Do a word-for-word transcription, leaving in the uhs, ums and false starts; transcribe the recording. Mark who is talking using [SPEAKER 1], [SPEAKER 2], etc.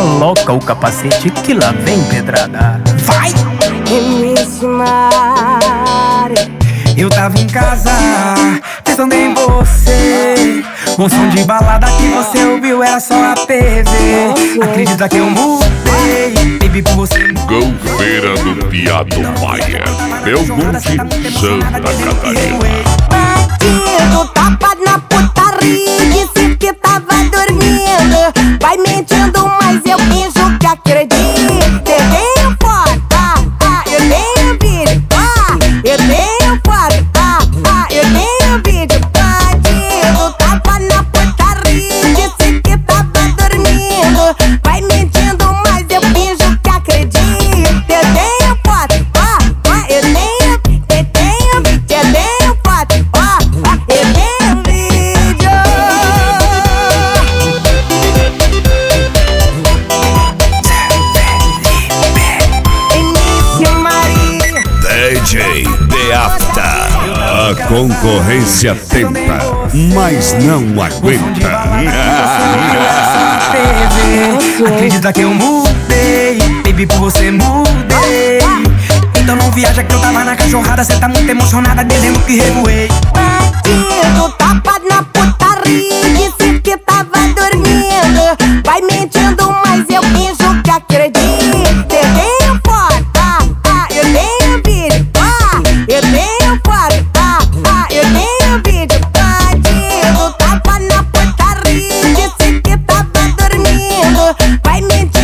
[SPEAKER 1] coloca o capacete que lá vem pedrada. Vai!
[SPEAKER 2] M C Mari,
[SPEAKER 3] eu tava em casa, pensando em você. O som de balada que você ouviu era só a T V. Acredita que eu mudei, baby, por você.
[SPEAKER 4] Golfeira do Piado Maia, Belmonte, Santa Catarina.
[SPEAKER 2] bandido, tapa na putaria, disse que tava dormindo. Vai mentindo, mas eu finjo que acredito. Eu tenho foto, ah, ah, eu tenho vídeo, ah, eu tenho foto, ah, ah, eu tenho vídeo. Bandido, tapa na putaria, disse que tava dormindo. Vai mentindo, mas eu finjo que acredito. Eu tenho foto, ah, ah, eu tenho, eu tenho, eu tenho foto, ah, ah, eu tenho vídeo. M C Mari,
[SPEAKER 4] D J The Afta. A concorrência tenta, mas não aguenta.
[SPEAKER 3] Acredita que eu mudei, baby, por você mudei. Então não viaja que eu tava na cachorrada. Cê tá muito emocionada, dizendo que revoei.
[SPEAKER 2] bandido, tapa na putaria, disse que tava dormindo. Vai mentindo, mas eu finjo que acredito. Eu tenho foto, ah, ah, eu tenho vídeo, ah, eu tenho foto, ah, ah, eu tenho vídeo. Bandido, tapa na putaria, disse que tava dormindo. Vai mentindo.